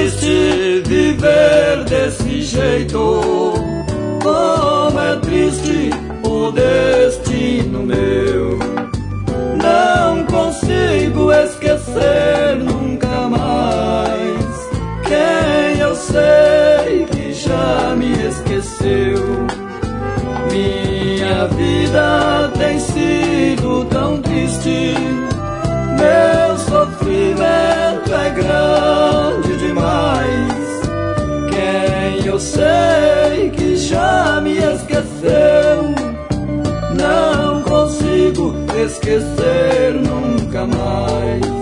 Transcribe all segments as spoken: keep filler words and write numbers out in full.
triste viver desse jeito. Como é triste o destino meu. Não consigo esquecer nunca mais quem eu sei que já me esqueceu. Minha vida tem sido tão triste, meu sofrimento é grande demais. Quem eu sei que já me esqueceu, não consigo esquecer nunca mais.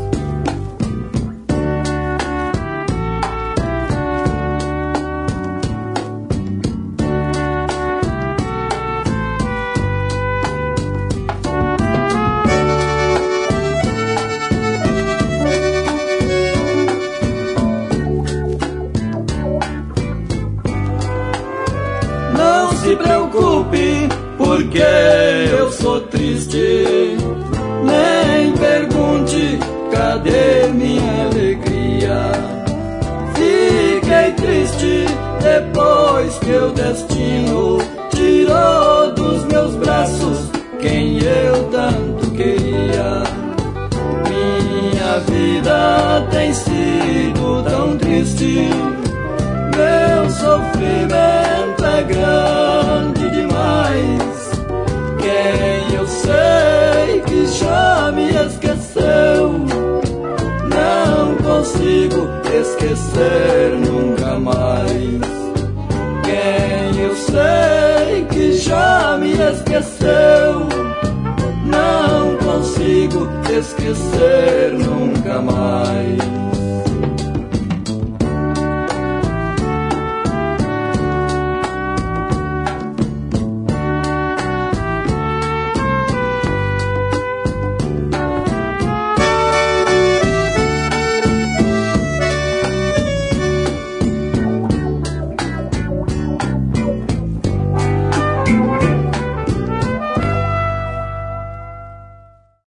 Não se preocupe, porque eu sou triste. Nem pergunte cadê minha alegria. Fiquei triste depois que o destino tirou dos meus braços quem eu tanto queria. Minha vida tem sido tão triste, meu sofrimento é grande demais. Quem eu sei que já me esqueceu, não consigo esquecer nunca mais. Quem eu sei que já me esqueceu, não consigo esquecer nunca mais.